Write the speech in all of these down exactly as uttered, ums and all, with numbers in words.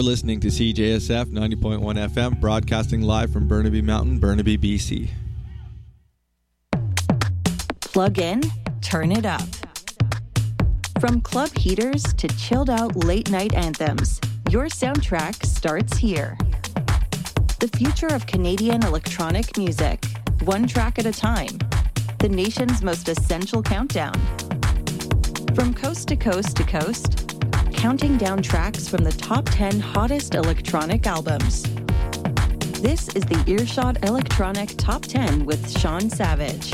You're listening to C J S F ninety point one F M, broadcasting live from Burnaby Mountain, Burnaby, B C. Plug in, turn it up. From club heaters to chilled out late night anthems, your soundtrack starts here. The future of Canadian electronic music, one track at a time. The nation's most essential countdown. From coast to coast to coast, counting down tracks from the top ten hottest electronic albums. This is the Earshot Electronic Top ten with Sean Savage.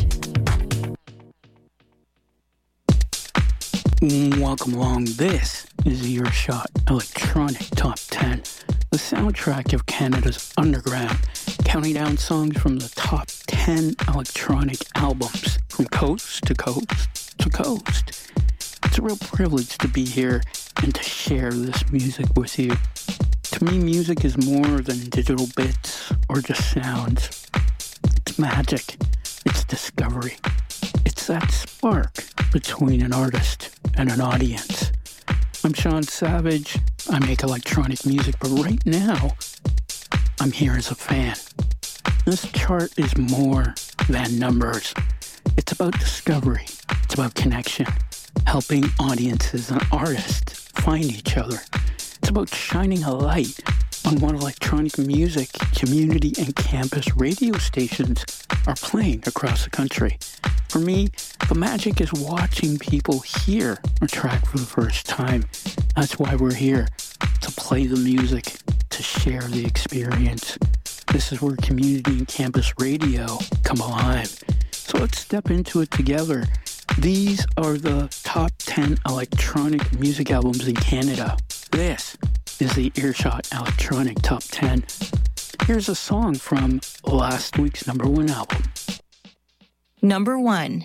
Welcome along. This is the Earshot Electronic Top ten, the soundtrack of Canada's underground, counting down songs from the top ten electronic albums from coast to coast to coast. It's a real privilege to be here and to share this music with you. To me, music is more than digital bits or just sounds. It's magic. It's discovery. It's that spark between an artist and an audience. I'm Sean Savage. I make electronic music, but right now, I'm here as a fan. This chart is more than numbers. It's about discovery. It's about connection, helping audiences and artists find each other. It's about shining a light on what electronic music, community, and campus radio stations are playing across the country. For me, the magic is watching people hear a track for the first time. That's why we're here, to play the music, to share the experience. This is where community and campus radio come alive. So let's step into it together. These are the top ten electronic music albums in Canada. This is the Earshot Electronic Top ten. Here's a song from last week's number one album. Number one.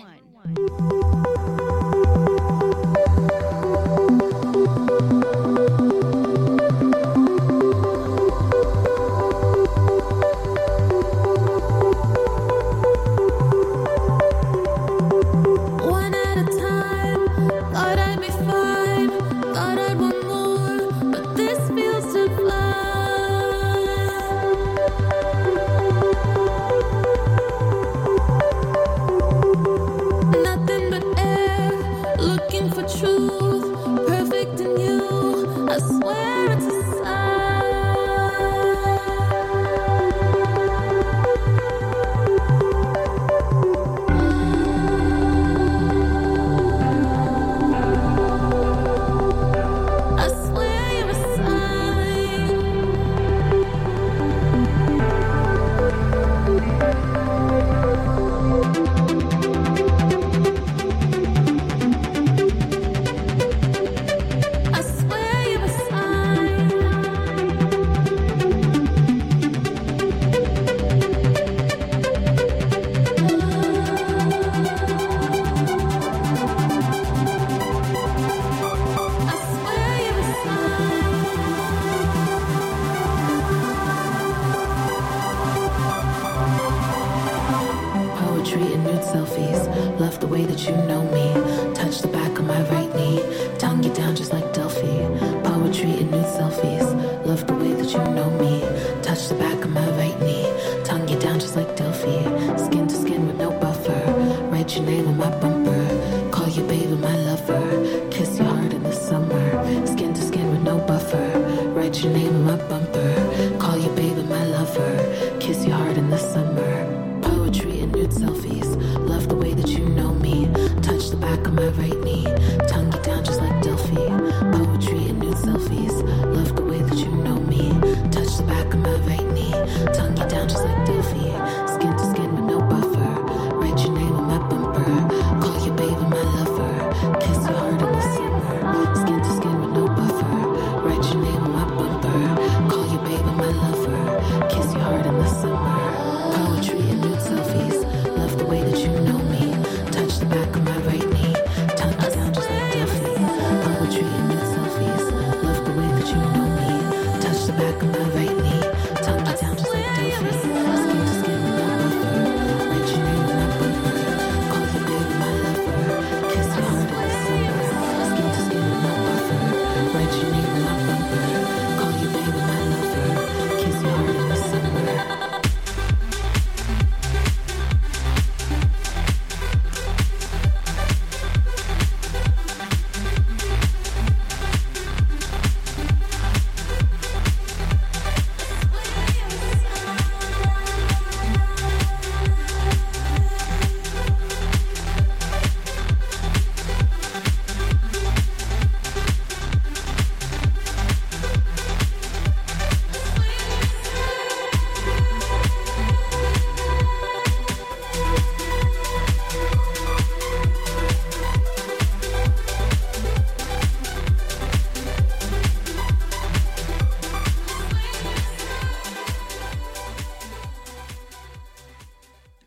Write your name on my bumper, call you baby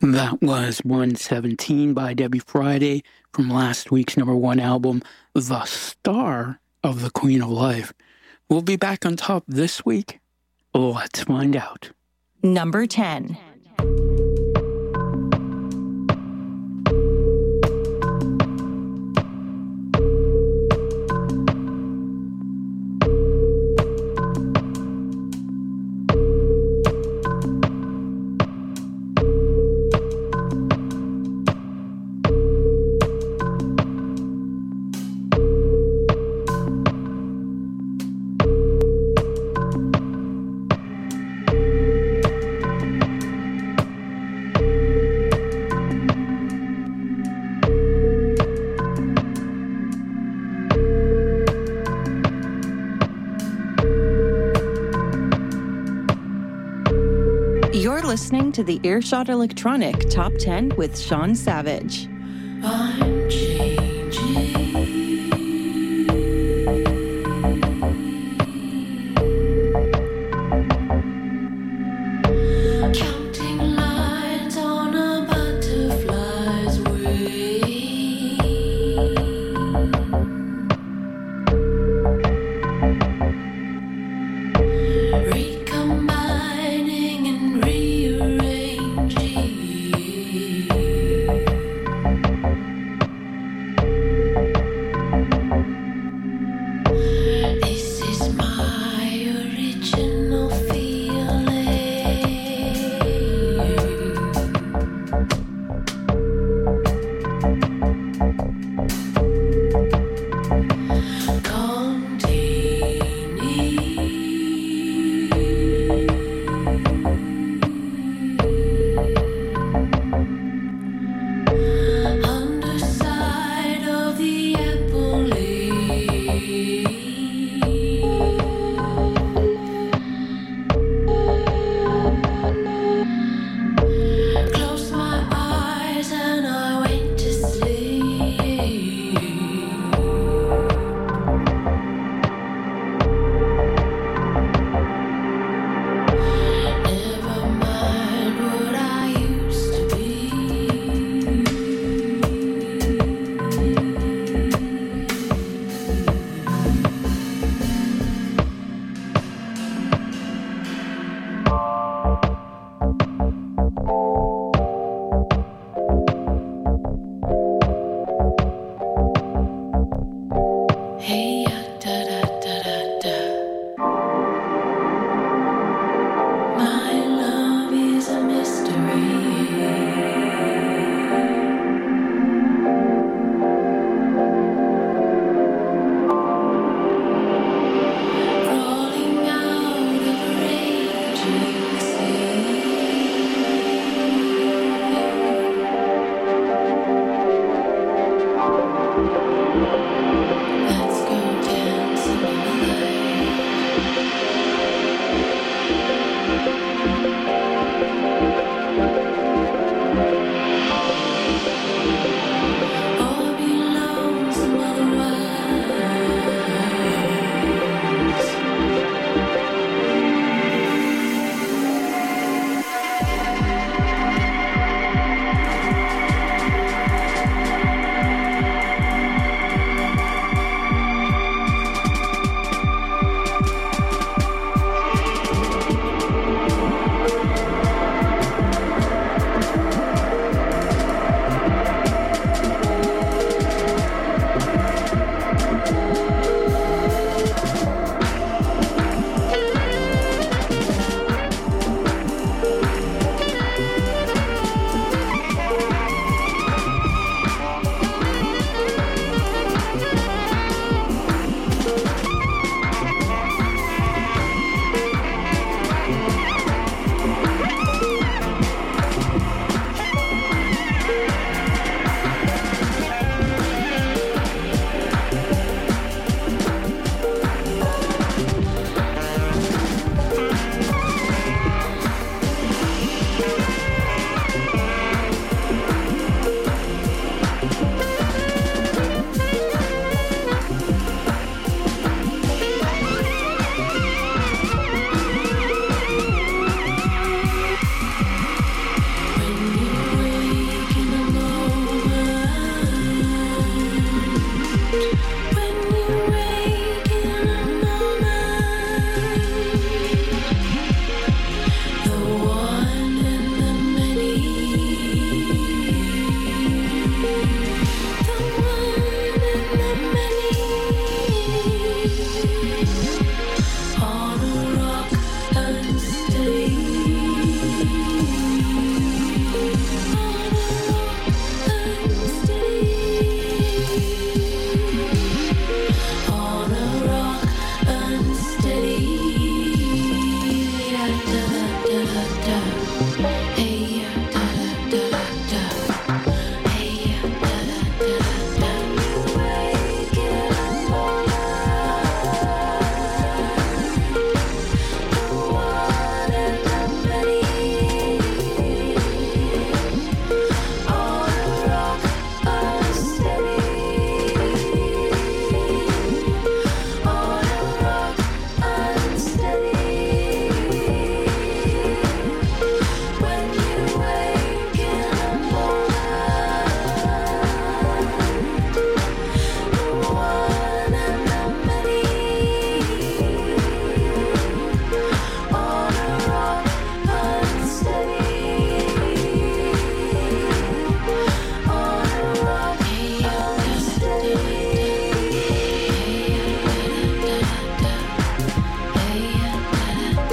That was one seventeen by Debbie Friday from last week's number one album, The Star of the Queen of Life. We'll be back on top this week. Let's find out. Number ten. You're listening to the Earshot Electronic Top ten with Sean Savage. I'm changing. Counting lines on a butterfly's wing. Recombining and rearranging.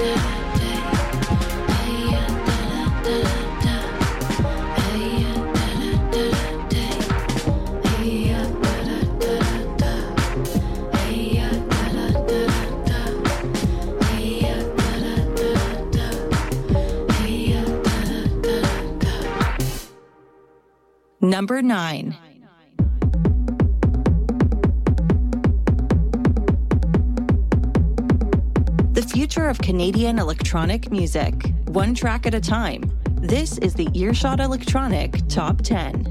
Number nine. The future of Canadian electronic music, one track at a time. This is the Earshot Electronic Top ten.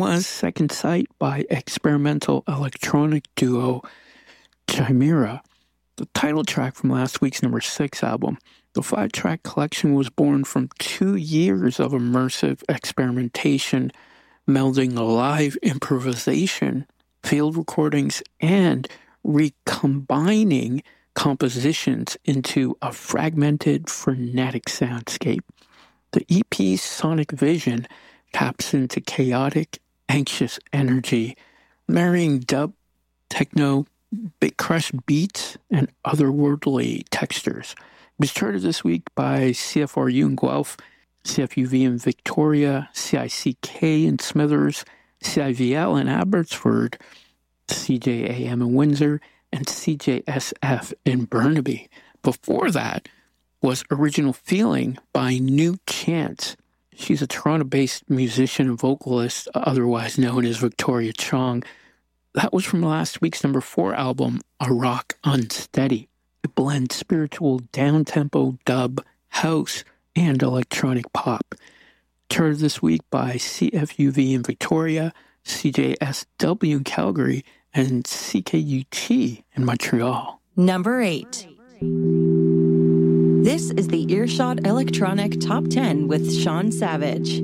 was Second Sight by experimental electronic duo Chimera, the title track from last week's number six album. The five-track collection was born from two years of immersive experimentation, melding live improvisation, field recordings, and recombining compositions into a fragmented, frenetic soundscape. The E P's sonic vision taps into chaotic, anxious energy, marrying dub, techno, big crush beats, and otherworldly textures. It was charted this week by C F R U in Guelph, C F U V in Victoria, C I C K in Smithers, C I V L in Abbotsford, C J A M in Windsor, and C J S F in Burnaby. Before that was Original Feeling by New Chance. She's a Toronto-based musician and vocalist, otherwise known as Victoria Chong. That was from last week's number four album, A Rock Unsteady. It blends spiritual down-tempo dub, house, and electronic pop. Charted this week by C F U V in Victoria, C J S W in Calgary, and C K U T in Montreal. Number eight. This is the Earshot Electronic Top ten with Sean Savage.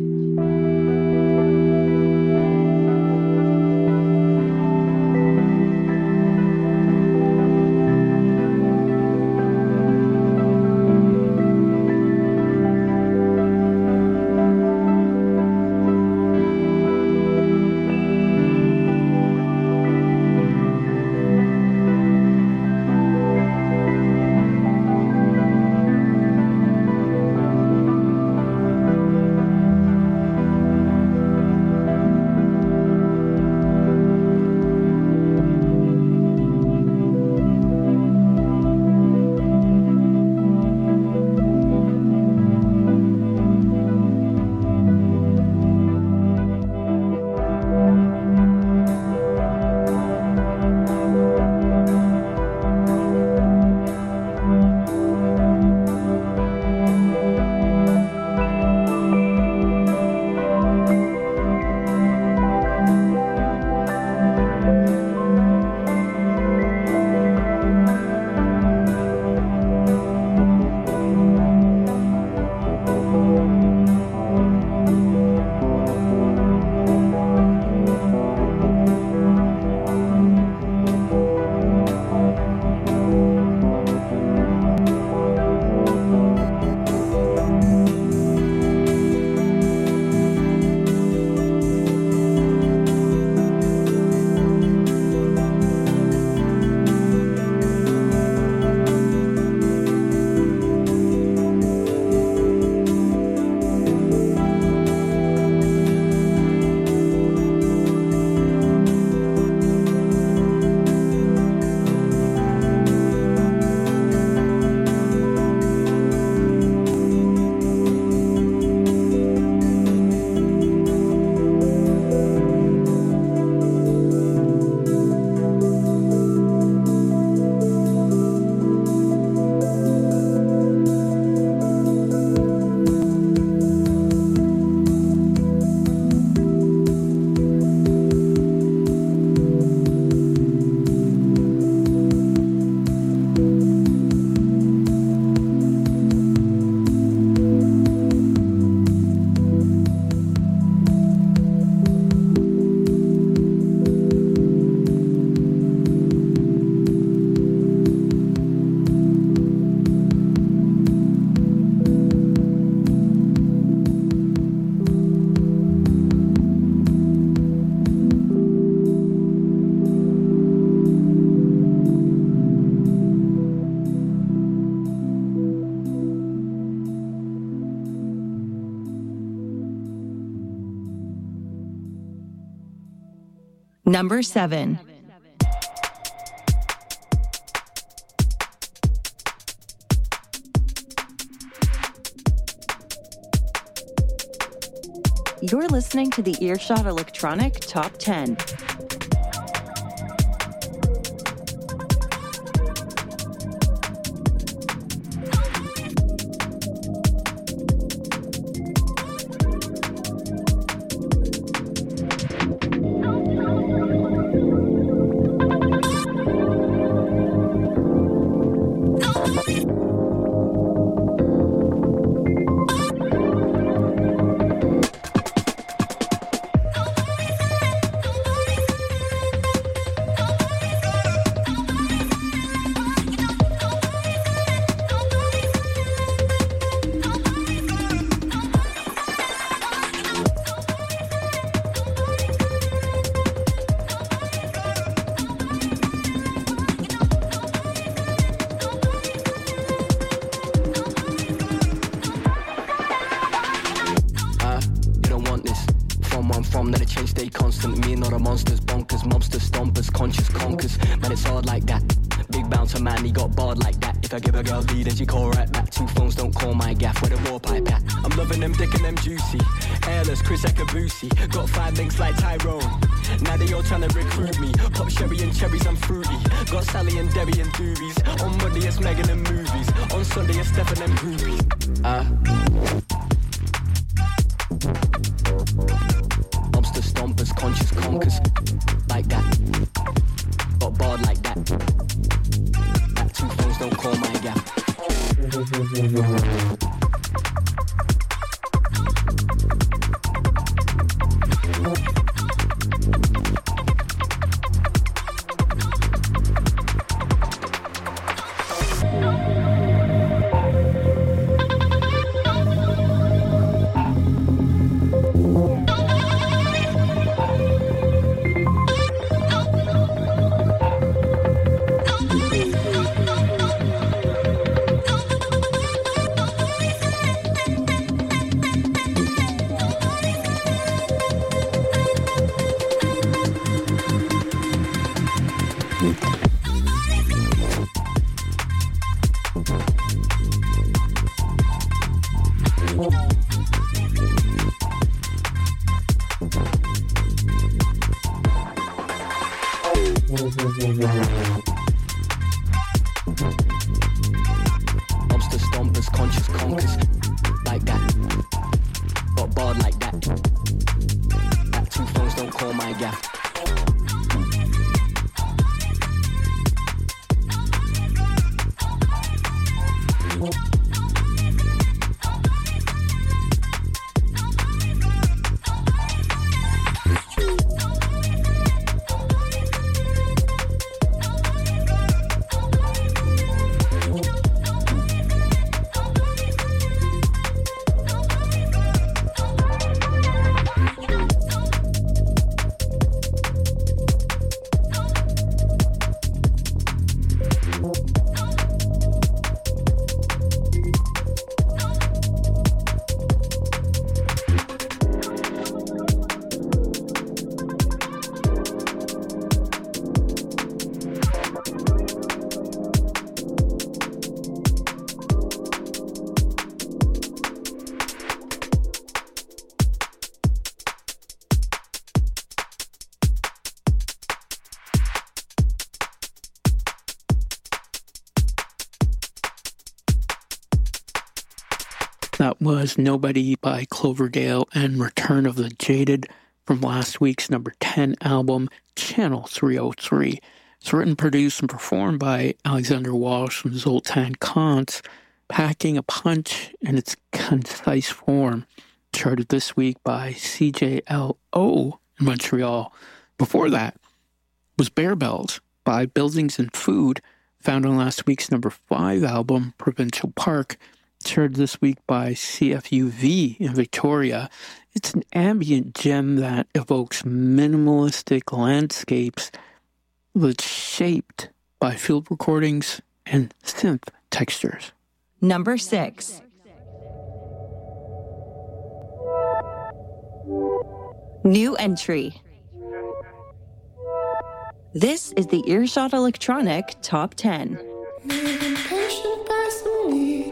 Number seven. You're listening to the Earshot Electronic Top ten. monsters, bonkers, mobsters, stompers, conscious conkers. Man, it's hard like that. Big bouncer man, he got barred like that. If I give a girl lead and she call right back. Two phones don't call my gaff, where the war pipe at. I'm loving them, dick and them juicy. Hairless, Chris Ekabusi. Got five links like Tyrone. Now they all trying to recruit me. Pop sherry and cherries, I'm fruity. Got Sally and Debbie and doobies. On Monday it's Megan and movies. On Sunday it's Stephen and groupies. Ah. Uh. Mobster stompers, conscious conkers. Like that. Got barred like that. That two phones don't call my gap. Mobster stompers, conscious conkers. Like that. Got barred like that. That two phones don't call my gaff. That was Nobody by Cloverdale and Return of the Jaded from last week's number ten album, Channel three oh three. It's written, produced, and performed by Alexander Walsh and Zoltan Kantz, packing a punch in its concise form. Charted this week by C J L O in Montreal. Before that was Bear Bells by Buildings and Food, found on last week's number five album, Provincial Park. Charted this week by C F U V in Victoria. It's an ambient gem that evokes minimalistic landscapes that's shaped by field recordings and synth textures. Number six. New entry. This is the Earshot Electronic Top ten. Maybe passion by some need.